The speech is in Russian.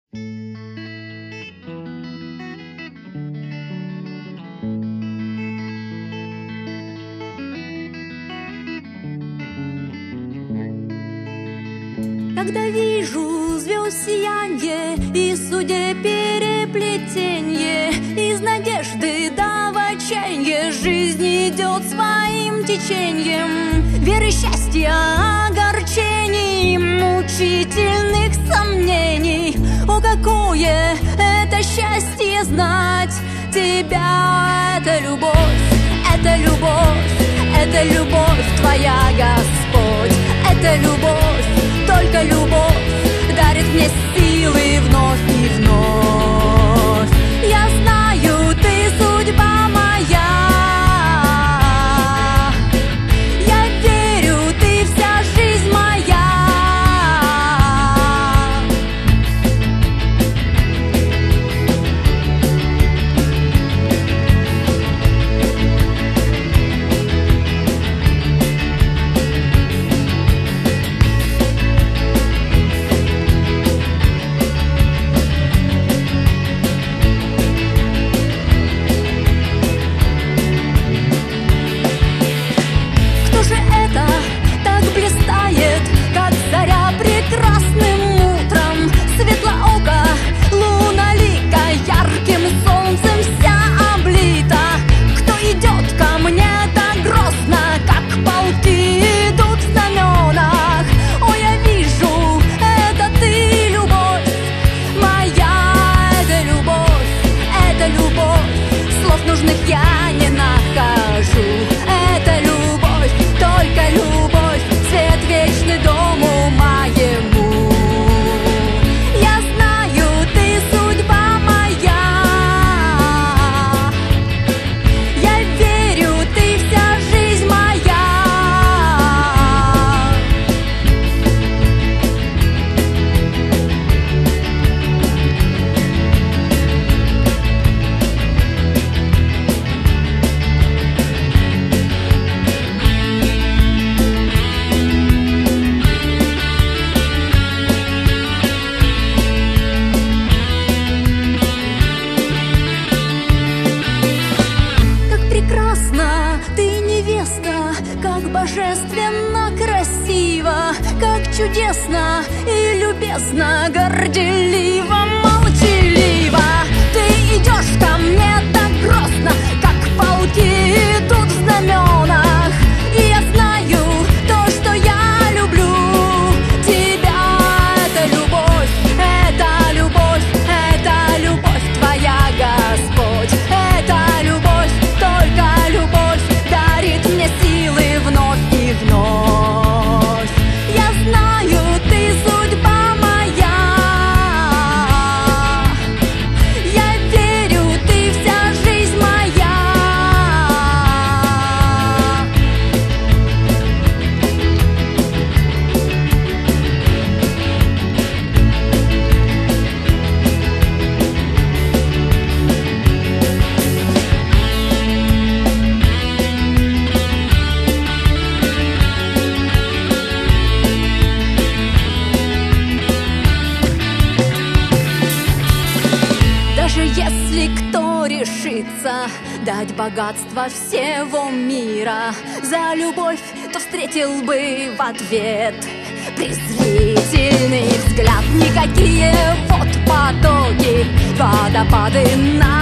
Когда вижу звезд сиянье и судеб переплетенье, из надежды до в отчаянье жизнь идет своим течением. Веры, счастья, огорчений, мучительных сомнений. О, какое это счастье знать тебя! Это любовь, это любовь, это любовь твоя, Господь. Это любовь, только любовь дарит мне силы вновь и вновь. Я знаю, ты судьба моя. Я верю, ты вся жизнь моя. Я не нахожу. Это любовь, только любовь, свет вечный дому моему. Я знаю, ты судьба моя. Я верю, ты вся жизнь моя. Как божественно красиво, как чудесно и любезно, горделиво, молчаливо. Ты идешь ко мне так грозно, как полки идут в знаменах. И я знаю то, что я люблю тебя. Это любовь, это любовь, это любовь твоя, Господь. Это любовь, только любовь дарит мне силы вновь и вновь. Я знаю, ты судьба моя. Я верю, ты вся жизнь моя. Даже если кто решится дать богатство всего мира за любовь, то встретил бы в ответ презрительный взгляд. Никакие вот потоки, водопады на